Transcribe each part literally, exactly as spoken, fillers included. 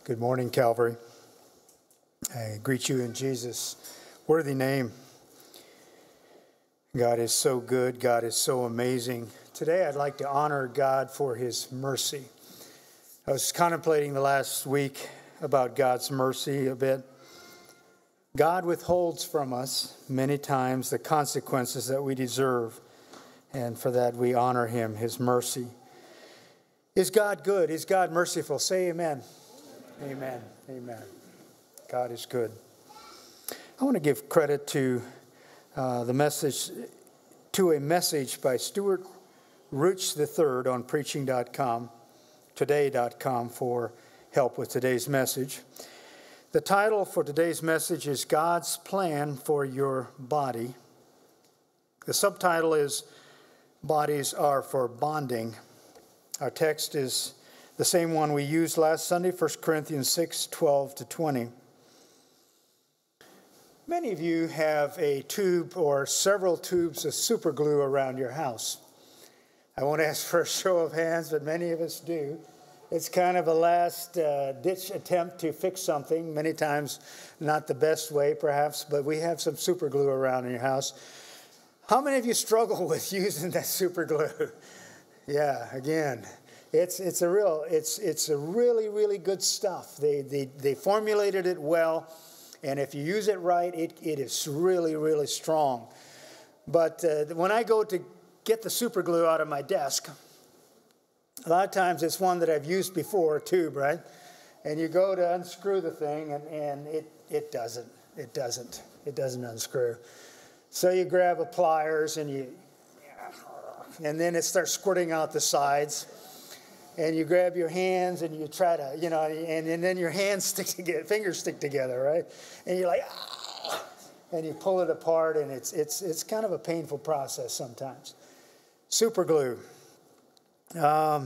Good morning, Calvary. I greet you in Jesus' worthy name. God is so good. God is so amazing. Today, I'd like to honor God for his mercy. I was contemplating the last week about God's mercy a bit. God withholds from us many times the consequences that we deserve, and for that we honor him, his mercy. Is God good? Is God merciful? Say amen. Amen. Amen. God is good. I want to give credit to uh, the message, to a message by Stuart Rooch the third on preaching dot com, today dot com for help with today's message. The title for today's message is God's Plan for Your Body. The subtitle is Bodies Are for Bonding. Our text is the same one we used last Sunday, First Corinthians six, twelve to twenty. Many of you have a tube or several tubes of super glue around your house. I won't ask for a show of hands, but many of us do. It's kind of a last uh, ditch attempt to fix something, many times not the best way perhaps, but we have some super glue around in your house. How many of you struggle with using that super glue? Yeah, again. It's it's a real it's it's a really really good stuff. They they they formulated it well, and if you use it right, it it is really really strong. But uh, when I go to get the super glue out of my desk, a lot of times it's one that I've used before, a tube, right? And you go to unscrew the thing, and and it it doesn't it doesn't it doesn't unscrew. So you grab a pliers and you, and then it starts squirting out the sides. And you grab your hands and you try to, you know, and, and then your hands stick together, fingers stick together, right? And you're like, ah, and you pull it apart, and it's it's it's kind of a painful process sometimes. Super glue. Um,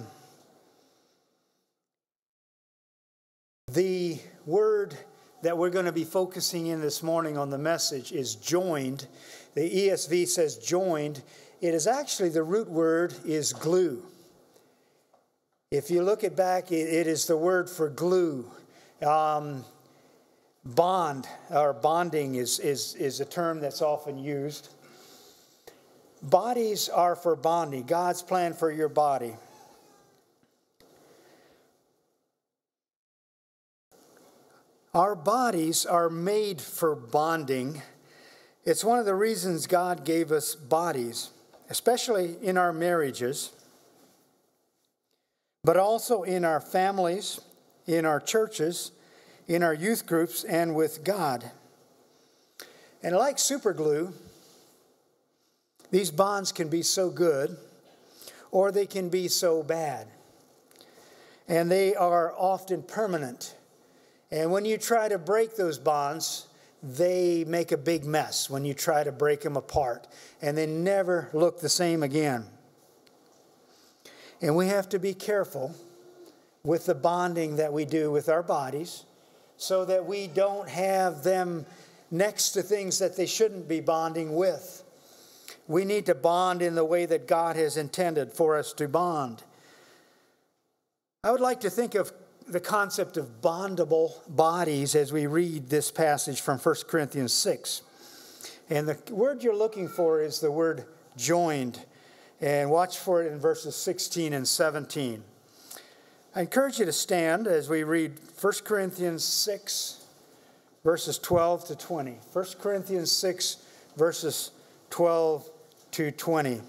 the word that we're going to be focusing in this morning on the message is joined. The E S V says joined. It is actually, the root word is glue. If you look it back, it, it is the word for glue. Um, bond or bonding is, is, is a term that's often used. Bodies are for bonding. God's plan for your body. Our bodies are made for bonding. It's one of the reasons God gave us bodies, especially in our marriages, but also in our families, in our churches, in our youth groups, and with God. And like super glue, these bonds can be so good, or they can be so bad. And they are often permanent. And when you try to break those bonds, they make a big mess when you try to break them apart. And they never look the same again. And we have to be careful with the bonding that we do with our bodies so that we don't have them next to things that they shouldn't be bonding with. We need to bond in the way that God has intended for us to bond. I would like to think of the concept of bondable bodies as we read this passage from First Corinthians six. And the word you're looking for is the word joined. And watch for it in verses sixteen and seventeen. I encourage you to stand as we read First Corinthians six, verses twelve to twenty. First Corinthians six, verses twelve to twenty.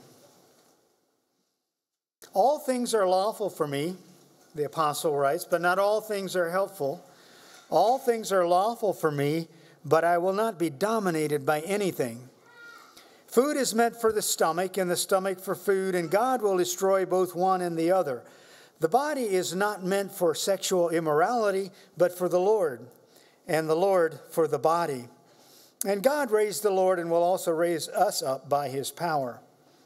All things are lawful for me, the apostle writes, but not all things are helpful. All things are lawful for me, but I will not be dominated by anything. Food is meant for the stomach, and the stomach for food, and God will destroy both one and the other. The body is not meant for sexual immorality, but for the Lord, and the Lord for the body. And God raised the Lord and will also raise us up by his power.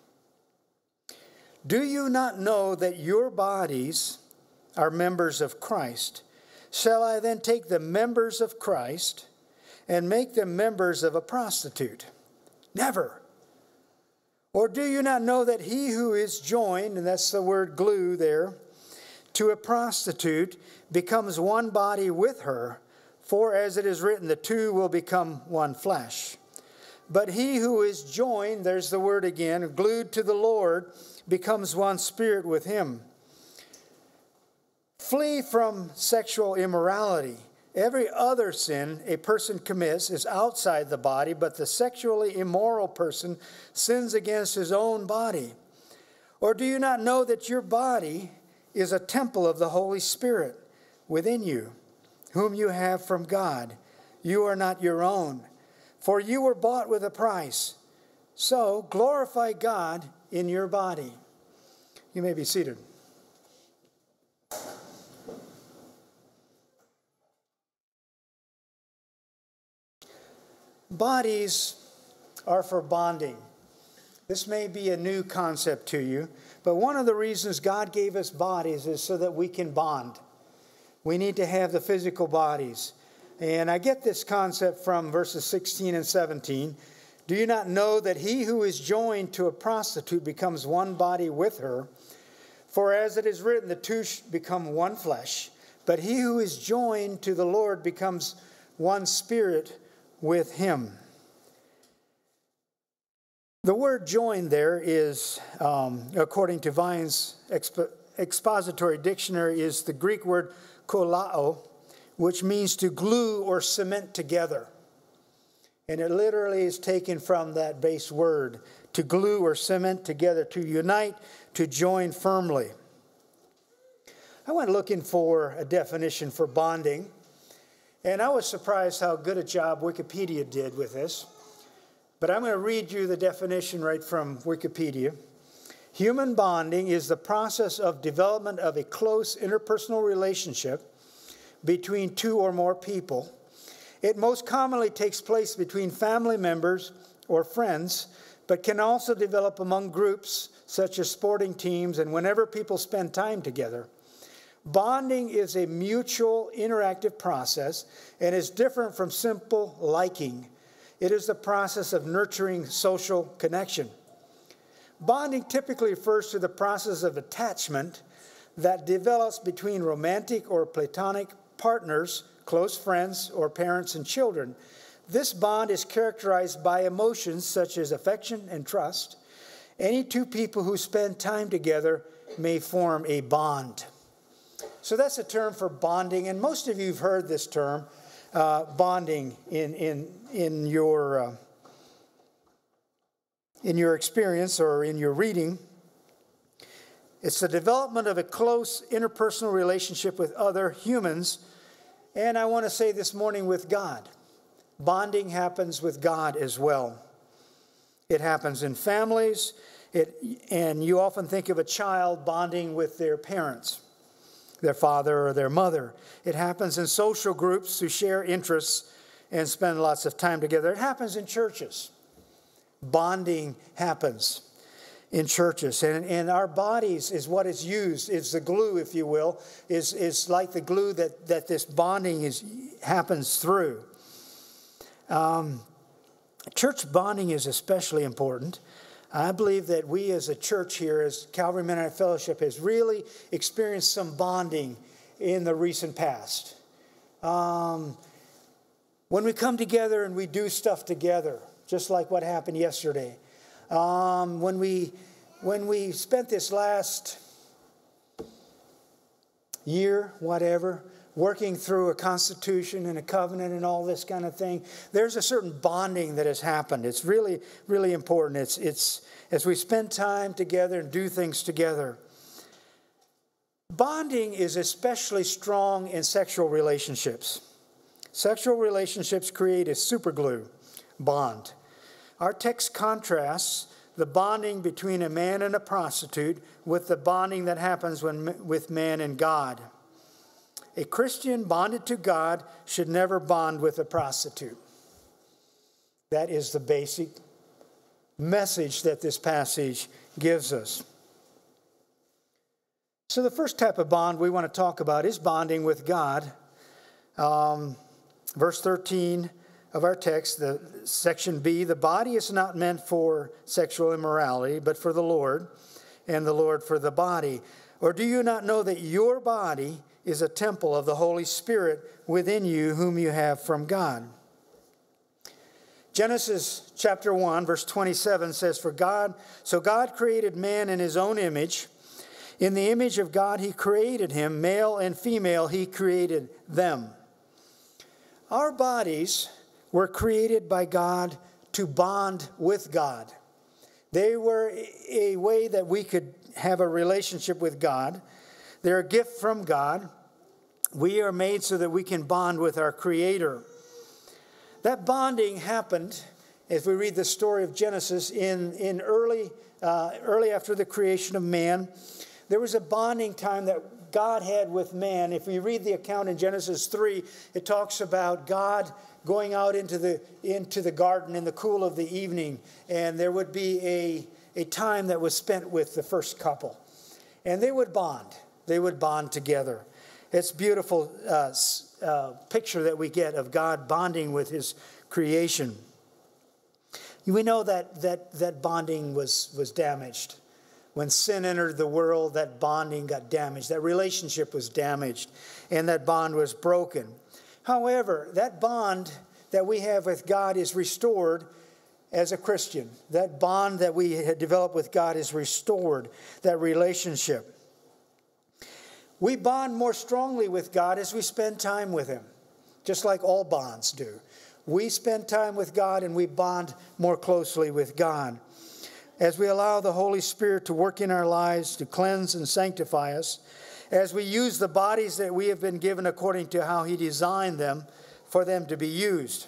Do you not know that your bodies are members of Christ? Shall I then take the members of Christ and make them members of a prostitute? Never. Or do you not know that he who is joined, and that's the word glue there, to a prostitute becomes one body with her, for as it is written, the two will become one flesh. But he who is joined, there's the word again, glued to the Lord, becomes one spirit with him. Flee from sexual immorality. Every other sin a person commits is outside the body, but the sexually immoral person sins against his own body. Or do you not know that your body is a temple of the Holy Spirit within you, whom you have from God? You are not your own, for you were bought with a price. So glorify God in your body. You may be seated. Bodies are for bonding. This may be a new concept to you, but one of the reasons God gave us bodies is so that we can bond. We need to have the physical bodies. And I get this concept from verses sixteen and seventeen. Do you not know that he who is joined to a prostitute becomes one body with her? For as it is written, the two become one flesh. But he who is joined to the Lord becomes one spirit with him. The word joined there is, um, according to Vine's expo- expository dictionary, is the Greek word kolao, which means to glue or cement together. And it literally is taken from that base word, to glue or cement together, to unite, to join firmly. I went looking for a definition for bonding, and I was surprised how good a job Wikipedia did with this. But I'm going to read you the definition right from Wikipedia. Human bonding is the process of development of a close interpersonal relationship between two or more people. It most commonly takes place between family members or friends, but can also develop among groups such as sporting teams and whenever people spend time together. Bonding is a mutual interactive process and is different from simple liking. It is the process of nurturing social connection. Bonding typically refers to the process of attachment that develops between romantic or platonic partners, close friends, or parents and children. This bond is characterized by emotions such as affection and trust. Any two people who spend time together may form a bond. So that's a term for bonding, and most of you have heard this term, uh, bonding, in in in your uh, in your experience or in your reading. It's the development of a close interpersonal relationship with other humans, and I want to say this morning, with God. Bonding happens with God as well. It happens in families, it, and you often think of a child bonding with their parents, their father or their mother. It happens in social groups who share interests and spend lots of time together. It happens in churches. Bonding happens in churches. And, and our bodies is what is used, is the glue, if you will, is, is like the glue that, that this bonding is happens through. Um, church bonding is especially important. I believe that we as a church here, as Calvary Mennonite Fellowship, has really experienced some bonding in the recent past. Um, when we come together and we do stuff together, just like what happened yesterday. Um, when we when we spent this last year, whatever, working through a constitution and a covenant and all this kind of thing, there's a certain bonding that has happened. It's really, really important. It's, it's as we spend time together and do things together. Bonding is especially strong in sexual relationships. Sexual relationships create a superglue bond. Our text contrasts the bonding between a man and a prostitute with the bonding that happens when, with man and God. A Christian bonded to God should never bond with a prostitute. That is the basic message that this passage gives us. So the first type of bond we want to talk about is bonding with God. Um, verse thirteen of our text, the section B, the body is not meant for sexual immorality, but for the Lord, and the Lord for the body. Or do you not know that your body is a temple of the Holy Spirit within you, whom you have from God? Genesis chapter one, verse twenty-seven says, For God, so God created man in his own image. In the image of God he created him, male and female he created them. Our bodies were created by God to bond with God. They were a way that we could have a relationship with God. They're a gift from God. We are made so that we can bond with our Creator. That bonding happened, as we read the story of Genesis, in, in early, uh, early after the creation of man. There was a bonding time that God had with man. If we read the account in Genesis three, it talks about God going out into the, into the garden in the cool of the evening, and there would be a, a time that was spent with the first couple. And they would bond. They would bond together. It's a beautiful uh, uh, picture that we get of God bonding with his creation. We know that that, that bonding was, was damaged. When sin entered the world, that bonding got damaged. That relationship was damaged, and that bond was broken. However, that bond that we have with God is restored as a Christian. That bond that we had developed with God is restored, that relationship. We bond more strongly with God as we spend time with him, just like all bonds do. We spend time with God and we bond more closely with God. As we allow the Holy Spirit to work in our lives to cleanse and sanctify us, as we use the bodies that we have been given according to how he designed them for them to be used.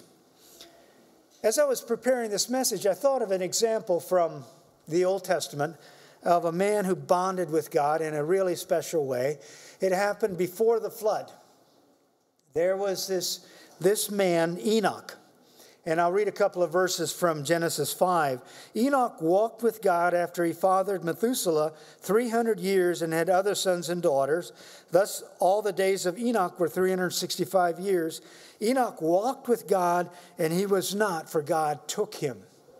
As I was preparing this message, I thought of an example from the Old Testament of a man who bonded with God in a really special way. It happened before the flood. There was this, this man, Enoch. And I'll read a couple of verses from Genesis five. Enoch walked with God after he fathered Methuselah three hundred years and had other sons and daughters. Thus, all the days of Enoch were three hundred sixty-five years. Enoch walked with God, and he was not, for God took him.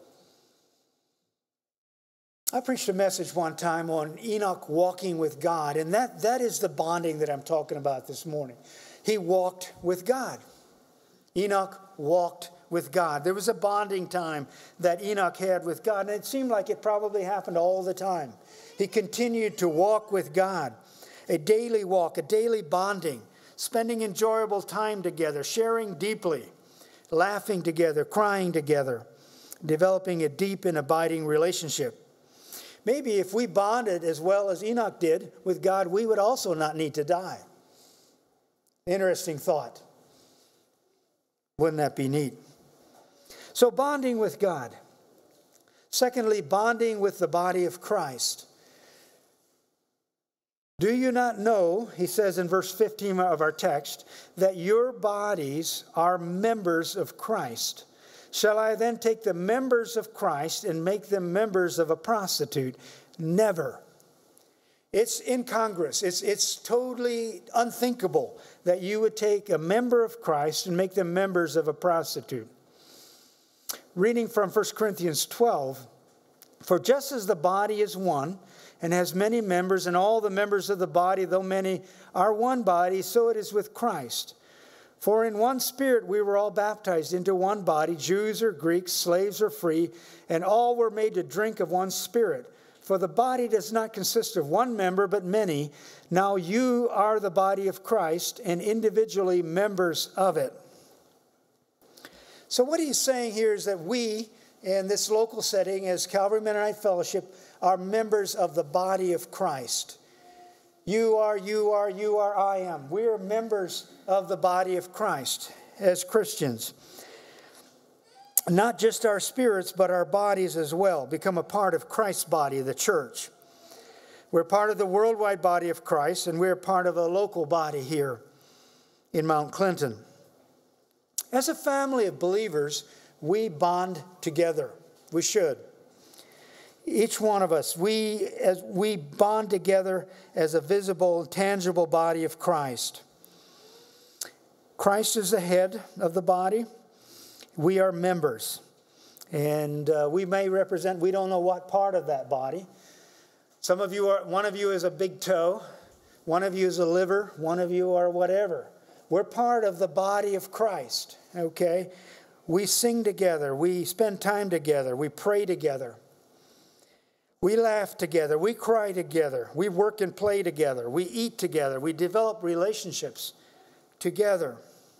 I preached a message one time on Enoch walking with God, and that, that is the bonding that I'm talking about this morning. He walked with God. Enoch walked with God. There was a bonding time that Enoch had with God, and it seemed like it probably happened all the time. He continued to walk with God, a daily walk, a daily bonding, spending enjoyable time together, sharing deeply, laughing together, crying together, developing a deep and abiding relationship. Maybe if we bonded as well as Enoch did with God, we would also not need to die. Interesting thought. Wouldn't that be neat? So bonding with God. Secondly, bonding with the body of Christ. Do you not know, he says in verse fifteen of our text, that your bodies are members of Christ? Shall I then take the members of Christ and make them members of a prostitute? Never. It's incongruous. It's, it's totally unthinkable that you would take a member of Christ and make them members of a prostitute. Reading from First Corinthians twelve, for just as the body is one and has many members, and all the members of the body, though many, are one body, so it is with Christ. For in one Spirit we were all baptized into one body, Jews or Greeks, slaves or free, and all were made to drink of one Spirit. For the body does not consist of one member, but many. Now you are the body of Christ, and individually members of it. So what he's saying here is that we, in this local setting as Calvary Mennonite Fellowship, are members of the body of Christ. You are, you are, you are, I am. We are members of the body of Christ as Christians. Not just our spirits, but our bodies as well become a part of Christ's body, the church. We're part of the worldwide body of Christ, and we're part of a local body here in Mount Clinton. As a family of believers, we bond together. We should. Each one of us, we as we bond together as a visible, tangible body of Christ. Christ is the head of the body. We are members. And uh, we may represent, we don't know what part of that body. Some of you are, one of you is a big toe, one of you is a liver, one of you are whatever. We're part of the body of Christ, okay? We sing together, we spend time together, we pray together. We laugh together, we cry together, we work and play together, we eat together, we develop relationships together.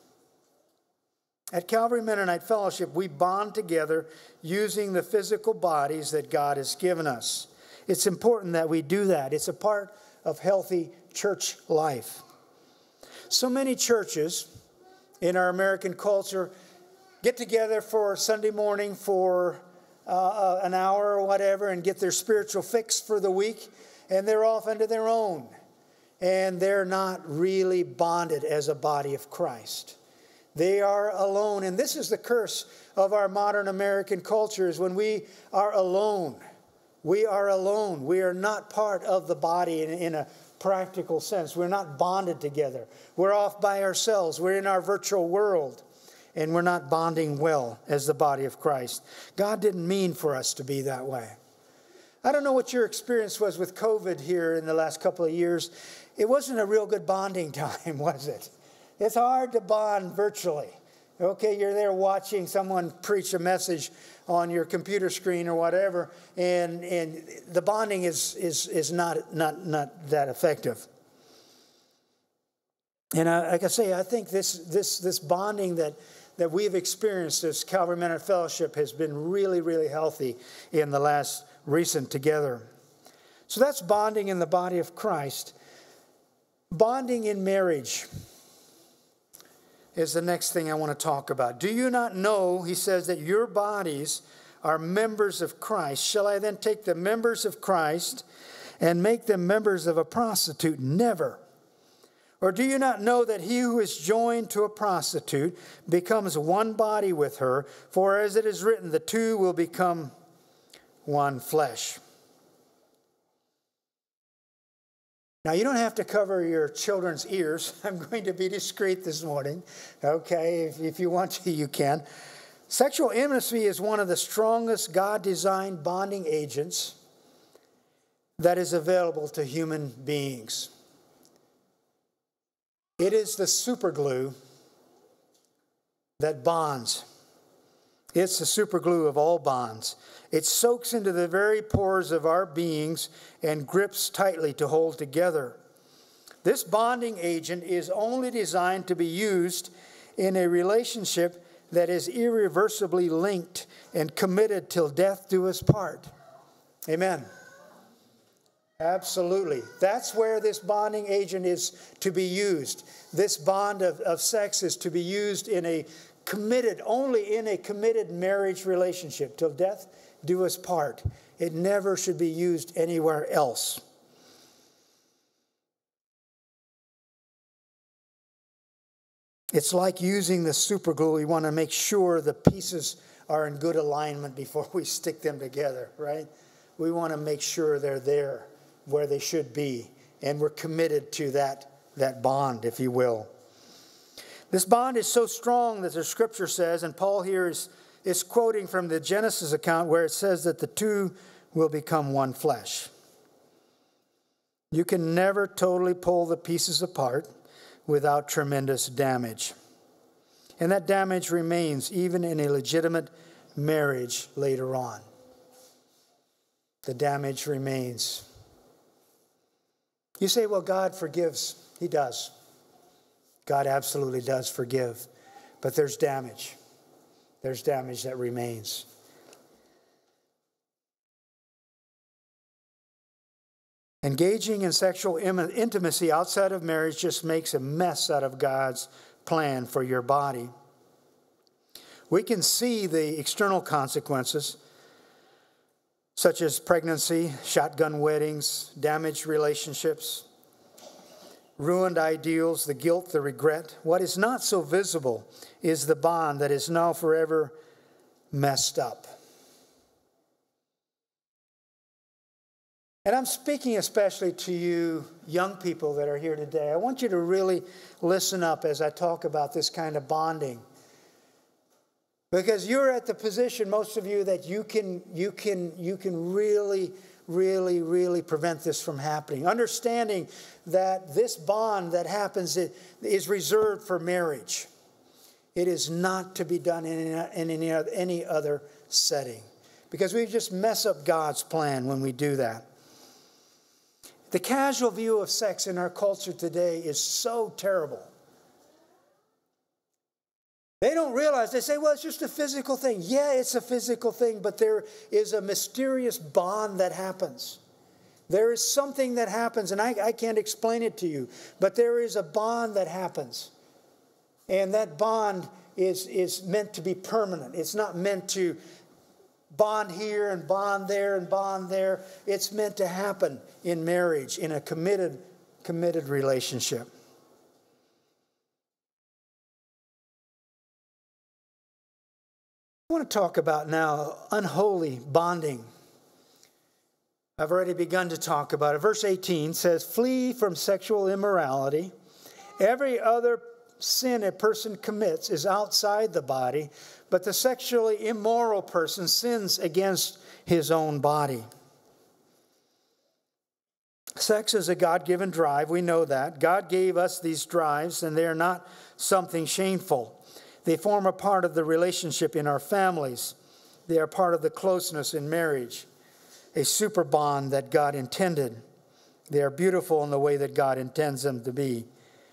At Calvary Mennonite Fellowship, we bond together using the physical bodies that God has given us. It's important that we do that. It's a part of healthy church life. So many churches in our American culture get together for Sunday morning for uh, an hour or whatever and get their spiritual fix for the week, and they're off into their own. And they're not really bonded as a body of Christ. They are alone. And this is the curse of our modern American culture, is when we are alone. We are alone. We are not part of the body in, in a practical sense. We're not bonded together. We're off by ourselves. We're in our virtual world. And we're not bonding well as the body of Christ. God didn't mean for us to be that way. I don't know what your experience was with COVID here in the last couple of years. It wasn't a real good bonding time, was it? It's hard to bond virtually. Okay, you're there watching someone preach a message on your computer screen or whatever, and, and the bonding is, is, is not, not, not that effective. And I, like I say, I think this, this, this bonding that, that we've experienced as Calvary Mennonite Fellowship has been really, really healthy in the last recent together. So that's bonding in the body of Christ. Bonding in marriage is the next thing I want to talk about. Do you not know, he says, that your bodies are members of Christ? Shall I then take the members of Christ and make them members of a prostitute? Never. Or do you not know that he who is joined to a prostitute becomes one body with her? For as it is written, the two will become one flesh. Now, you don't have to cover your children's ears. I'm going to be discreet this morning. Okay, if, if you want to, you can. Sexual intimacy is one of the strongest God-designed bonding agents that is available to human beings. It is the superglue that bonds. It's the superglue of all bonds. It soaks into the very pores of our beings and grips tightly to hold together. This bonding agent is only designed to be used in a relationship that is irreversibly linked and committed till death do us part. Amen. Absolutely. That's where this bonding agent is to be used. This bond of, of sex is to be used in a committed, only in a committed marriage relationship till death do us part. It never should be used anywhere else. It's like using the super glue. We want to make sure the pieces are in good alignment before we stick them together, right? We want to make sure they're there where they should be, and we're committed to that, that bond, if you will. This bond is so strong that the scripture says, and Paul here is, is quoting from the Genesis account where it says that the two will become one flesh. You can never totally pull the pieces apart without tremendous damage. And that damage remains even in a legitimate marriage later on. The damage remains. You say, well, God forgives. He does. God absolutely does forgive. But there's damage. There's damage that remains. Engaging in sexual intimacy outside of marriage just makes a mess out of God's plan for your body. We can see the external consequences, such as pregnancy, shotgun weddings, damaged relationships, ruined ideals, the guilt, the regret. What is not so visible is the bond that is now forever messed up. And I'm speaking especially to you young people that are here today. I want you to really listen up as I talk about this kind of bonding. Because you're at the position, most of you, that you can, you can, you can really really, really prevent this from happening. Understanding that this bond that happens is reserved for marriage. It is not to be done in any, any other setting, because we just mess up God's plan when we do that. The casual view of sex in our culture today is so terrible. They don't realize, they say, well, it's just a physical thing. Yeah, it's a physical thing, but there is a mysterious bond that happens. There is something that happens, and I, I can't explain it to you, but there is a bond that happens. And that bond is, is meant to be permanent. It's not meant to bond here and bond there and bond there. It's meant to happen in marriage, in a committed, committed relationship. I want to talk about now unholy bonding. I've already begun to talk about it. Verse eighteen says, flee from sexual immorality. Every other sin a person commits is outside the body, but the sexually immoral person sins against his own body. Sex is a God-given drive. We know that. God gave us these drives, and they are not something shameful. They form a part of the relationship in our families. They are part of the closeness in marriage, a super bond that God intended. They are beautiful in the way that God intends them to be.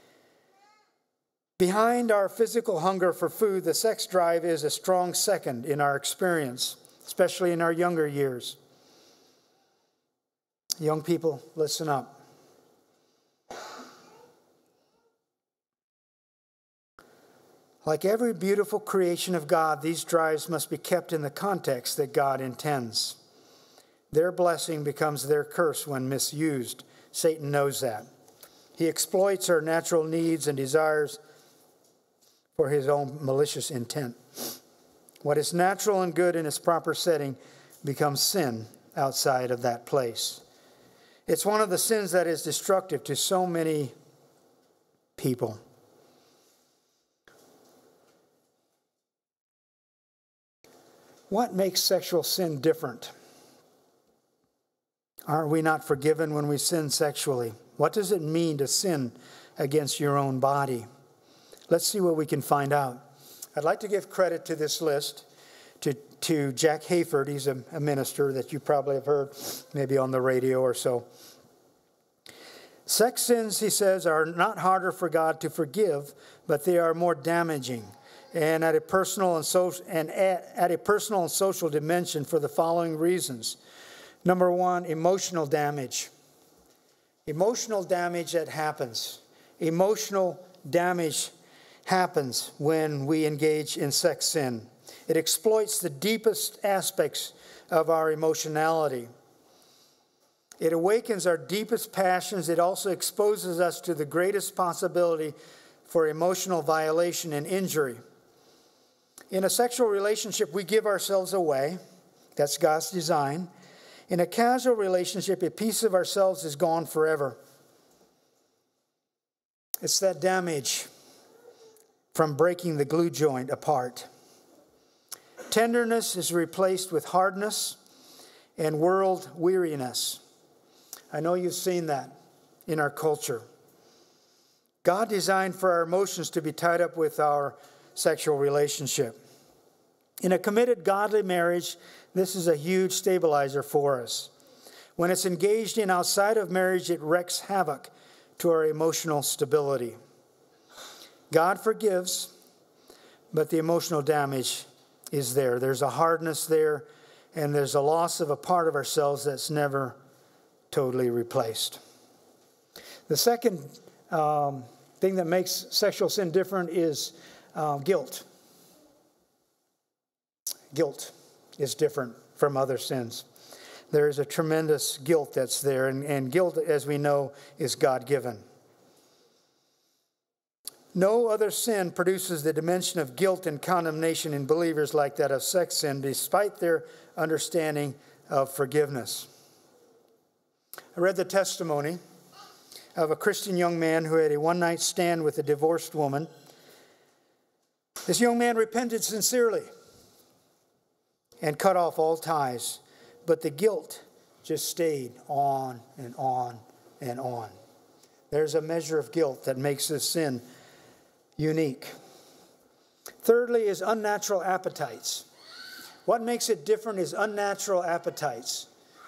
Behind our physical hunger for food, the sex drive is a strong second in our experience, especially in our younger years. Young people, listen up. Like every beautiful creation of God, these drives must be kept in the context that God intends. Their blessing becomes their curse when misused. Satan knows that. He exploits our natural needs and desires for his own malicious intent. What is natural and good in its proper setting becomes sin outside of that place. It's one of the sins that is destructive to so many people. What makes sexual sin different? Are we not forgiven when we sin sexually? What does it mean to sin against your own body? Let's see what we can find out. I'd like to give credit to this list to, to Jack Hayford. He's a, a minister that you probably have heard maybe on the radio or so. Sex sins, he says, are not harder for God to forgive, but they are more damaging. And at a personal and social and at, at a personal and social dimension for the following reasons. Number one, emotional damage. Emotional damage that happens. Emotional damage happens when we engage in sex sin. It exploits the deepest aspects of our emotionality. It awakens our deepest passions. It also exposes us to the greatest possibility for emotional violation and injury. In a sexual relationship, we give ourselves away. That's God's design. In a casual relationship, a piece of ourselves is gone forever. It's that damage from breaking the glue joint apart. Tenderness is replaced with hardness and world weariness. I know you've seen that in our culture. God designed for our emotions to be tied up with our sexual relationship. In a committed godly marriage, this is a huge stabilizer for us. When it's engaged in outside of marriage, it wreaks havoc to our emotional stability. God forgives, but the emotional damage is there. There's a hardness there, and there's a loss of a part of ourselves that's never totally replaced. The second um, thing that makes sexual sin different is uh, guilt. Guilt is different from other sins. There is a tremendous guilt that's there, and, and guilt, as we know, is God-given. No other sin produces the dimension of guilt and condemnation in believers like that of sex sin, despite their understanding of forgiveness. I read the testimony of a Christian young man who had a one-night stand with a divorced woman. This young man repented sincerely and cut off all ties, but the guilt just stayed on and on and on. There's a measure of guilt that makes this sin unique. Thirdly is unnatural appetites. What makes it different is unnatural appetites.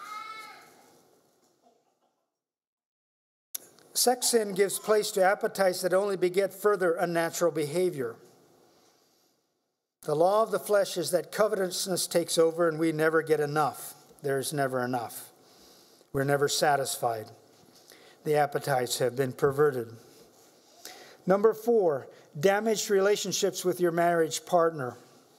Sex sin gives place to appetites that only beget further unnatural behavior. The law of the flesh is that covetousness takes over and we never get enough. There's never enough. We're never satisfied. The appetites have been perverted. Number four, damaged relationships with your marriage partner.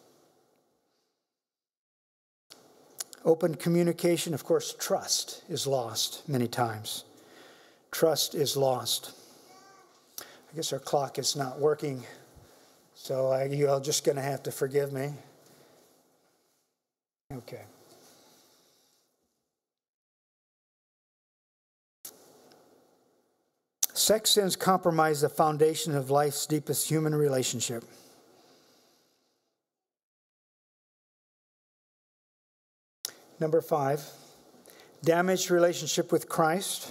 Open communication, of course, trust is lost many times. Trust is lost. I guess our clock is not working, so I, you're just going to have to forgive me. Okay. Sex sins compromise the foundation of life's deepest human relationship. Number five, damaged relationship with Christ.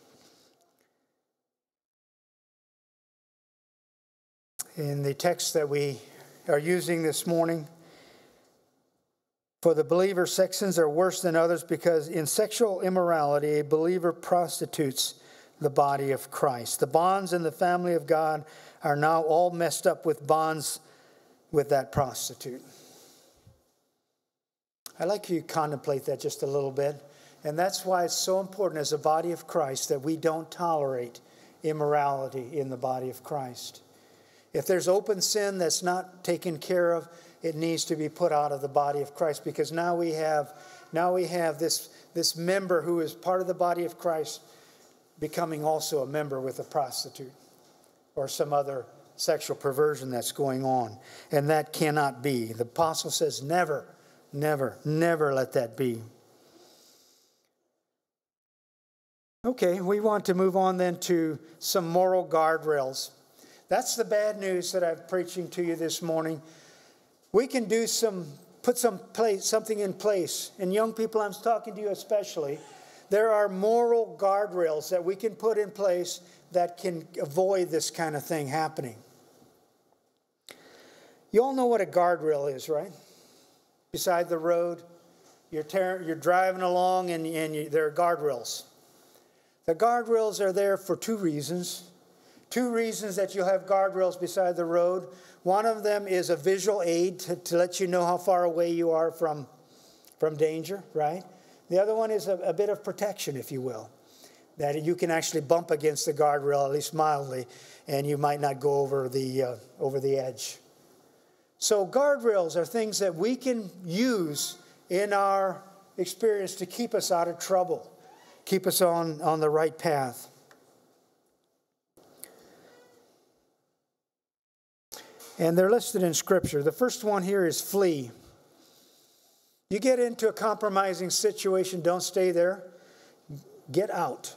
In the text that we are using this morning, for the believer, sex sins are worse than others because in sexual immorality, a believer prostitutes the body of Christ. The bonds in the family of God are now all messed up with bonds with that prostitute. I'd like you to contemplate that just a little bit. And that's why it's so important as a body of Christ that we don't tolerate immorality in the body of Christ. If there's open sin that's not taken care of, it needs to be put out of the body of Christ, because now we have now we have this, this member who is part of the body of Christ becoming also a member with a prostitute or some other sexual perversion that's going on. And that cannot be. The apostle says never, never, never let that be. Okay, we want to move on then to some moral guardrails. That's the bad news that I'm preaching to you this morning. We can do some, put some place, something in place. And young people, I'm talking to you especially. There are moral guardrails that we can put in place that can avoid this kind of thing happening. You all know what a guardrail is, right? Beside the road, you're, ter- you're driving along and, and you, there are guardrails. The guardrails are there for two reasons. Two reasons that you'll have guardrails beside the road. One of them is a visual aid to, to let you know how far away you are from, from danger, right? The other one is a, a bit of protection, if you will, that you can actually bump against the guardrail, at least mildly, and you might not go over the, uh, over the edge. So guardrails are things that we can use in our experience to keep us out of trouble, keep us on, on the right path. And they're listed in Scripture. The first one here is flee. You get into a compromising situation, don't stay there. Get out.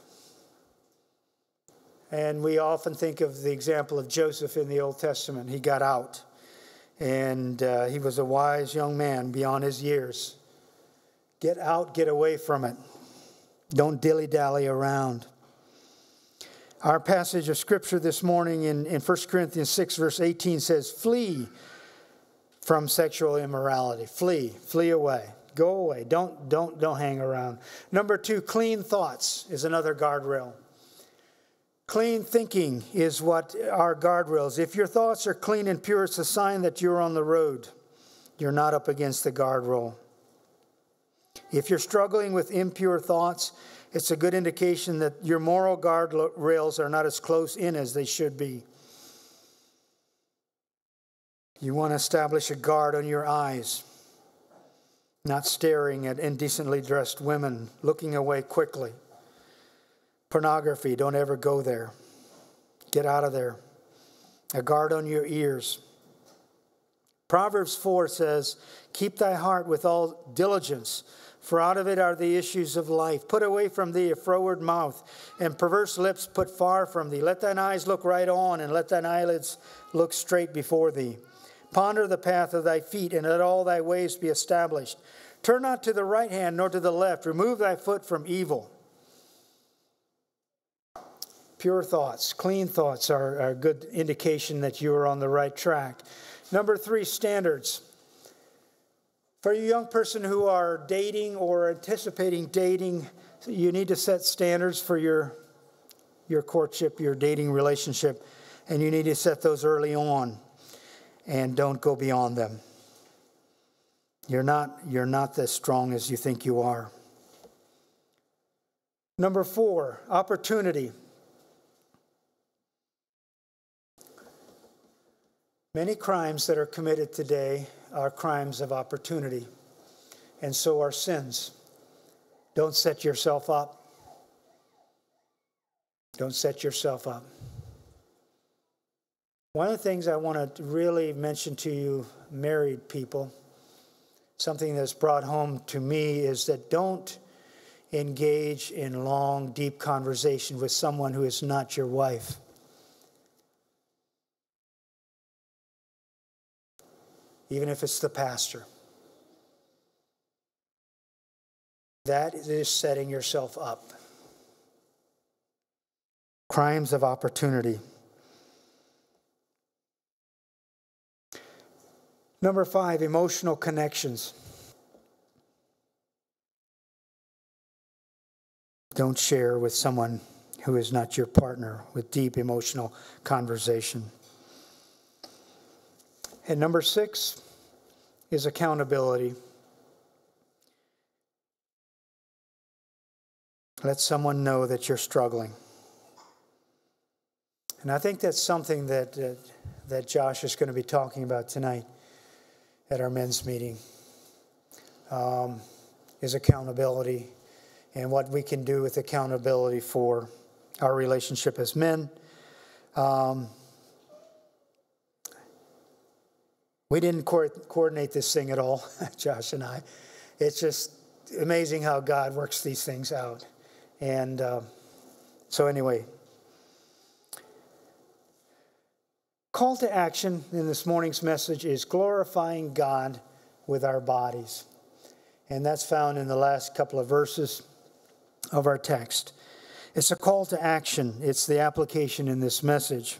And we often think of the example of Joseph in the Old Testament. He got out. And uh, he was a wise young man beyond his years. Get out, get away from it. Don't dilly-dally around. Our passage of Scripture this morning in, in First Corinthians six, verse eighteen says, flee from sexual immorality. Flee. Flee away. Go away. Don't, don't, don't hang around. Number two, clean thoughts is another guardrail. Clean thinking is what our guardrails. If your thoughts are clean and pure, it's a sign that you're on the road. You're not up against the guardrail. If you're struggling with impure thoughts, it's a good indication that your moral guardrails are not as close in as they should be. You want to establish a guard on your eyes, not staring at indecently dressed women, looking away quickly. Pornography, don't ever go there. Get out of there. A guard on your ears. Proverbs four says, keep thy heart with all diligence, for out of it are the issues of life. Put away from thee a froward mouth, and perverse lips put far from thee. Let thine eyes look right on, and let thine eyelids look straight before thee. Ponder the path of thy feet, and let all thy ways be established. Turn not to the right hand nor to the left. Remove thy foot from evil. Pure thoughts, clean thoughts are, are a good indication that you are on the right track. Number three, standards. For you young person who are dating or anticipating dating, you need to set standards for your, your courtship, your dating relationship, and you need to set those early on and don't go beyond them. You're not, you're not as strong as you think you are. Number four, opportunity. Many crimes that are committed today are crimes of opportunity, and so are sins. Don't set yourself up. Don't set yourself up. One of the things I want to really mention to you, married people, something that's brought home to me is that don't engage in long, deep conversation with someone who is not your wife. Even if it's the pastor. That is setting yourself up. Crimes of opportunity. Number five, emotional connections. Don't share with someone who is not your partner with deep emotional conversation. And number six is accountability. Let someone know that you're struggling. And I think that's something that uh, that Josh is going to be talking about tonight at our men's meeting, um, is accountability and what we can do with accountability for our relationship as men. Um, we didn't co- coordinate this thing at all, Josh and I. It's just amazing how God works these things out. And uh, so anyway, call to action in this morning's message is glorifying God with our bodies. And that's found in the last couple of verses of our text. It's a call to action. It's the application in this message.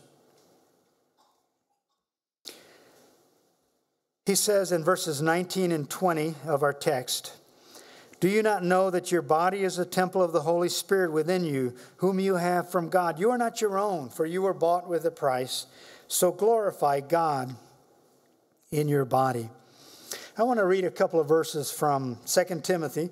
He says in verses nineteen and twenty of our text, "Do you not know that your body is a temple of the Holy Spirit within you, whom you have from God? You are not your own, for you were bought with a price. So glorify God in your body." I want to read a couple of verses from Second Timothy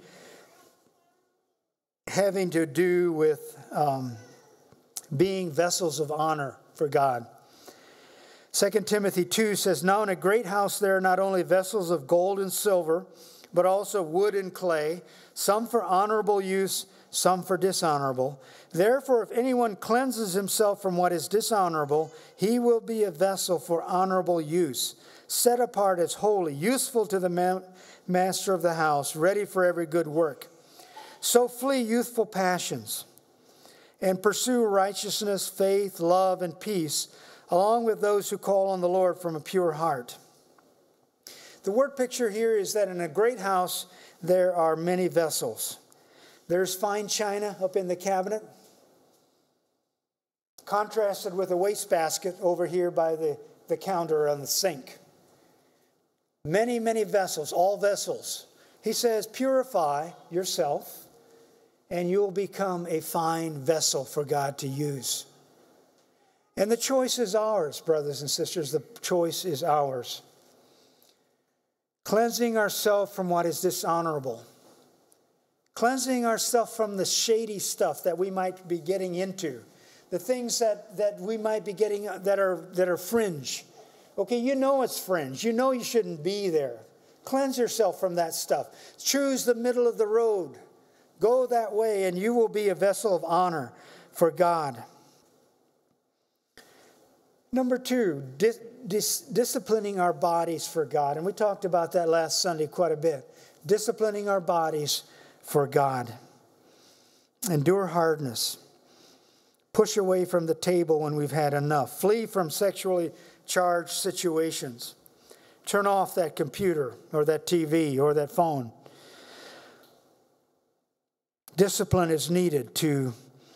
having to do with um, being vessels of honor for God. Second Timothy two says, "Now in a great house there are not only vessels of gold and silver, but also wood and clay, some for honorable use, some for dishonorable. Therefore, if anyone cleanses himself from what is dishonorable, he will be a vessel for honorable use, set apart as holy, useful to the ma- master of the house, ready for every good work. So flee youthful passions, and pursue righteousness, faith, love, and peace, along with those who call on the Lord from a pure heart." The word picture here is that in a great house, there are many vessels. There's fine china up in the cabinet, contrasted with a wastebasket over here by the, the counter on the sink. Many, many vessels, all vessels. He says, purify yourself, and you'll become a fine vessel for God to use. And the choice is ours, brothers and sisters. The choice is ours. Cleansing ourselves from what is dishonorable. Cleansing ourselves from the shady stuff that we might be getting into. The things that, that we might be getting that are, that are fringe. Okay, you know it's fringe. You know you shouldn't be there. Cleanse yourself from that stuff. Choose the middle of the road. Go that way and you will be a vessel of honor for God. Number two, dis, dis, disciplining our bodies for God. And we talked about that last Sunday quite a bit. Disciplining our bodies for God. Endure hardness. Push away from the table when we've had enough. Flee from sexually charged situations. Turn off that computer or that T V or that phone. Discipline is needed to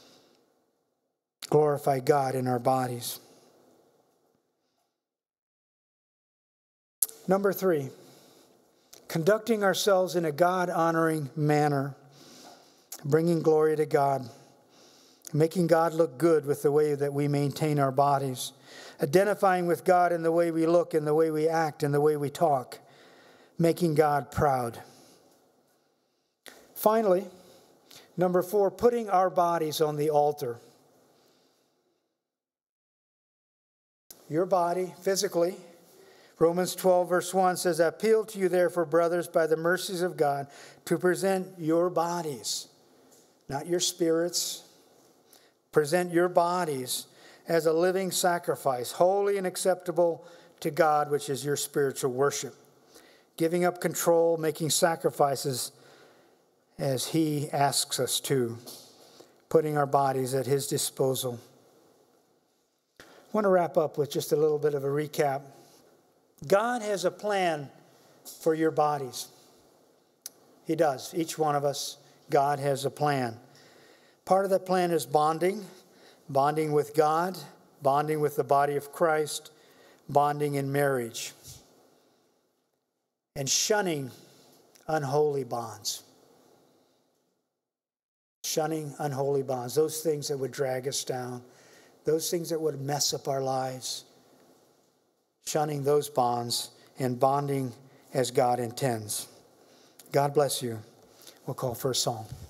glorify God in our bodies. Number three, conducting ourselves in a God-honoring manner, bringing glory to God, making God look good with the way that we maintain our bodies, identifying with God in the way we look, in the way we act, in the way we talk, making God proud. Finally, number four, putting our bodies on the altar. Your body, physically, Romans twelve verse one says, I appeal to you therefore, brothers, by the mercies of God, to present your bodies, not your spirits, present your bodies as a living sacrifice, holy and acceptable to God, which is your spiritual worship. Giving up control, making sacrifices as He asks us to, putting our bodies at His disposal. I want to wrap up with just a little bit of a recap. God has a plan for your bodies. He does. Each one of us, God has a plan. Part of that plan is bonding, bonding with God, bonding with the body of Christ, bonding in marriage, and shunning unholy bonds. Shunning unholy bonds, those things that would drag us down, those things that would mess up our lives. Shunning those bonds and bonding as God intends. God bless you. We'll call for a song.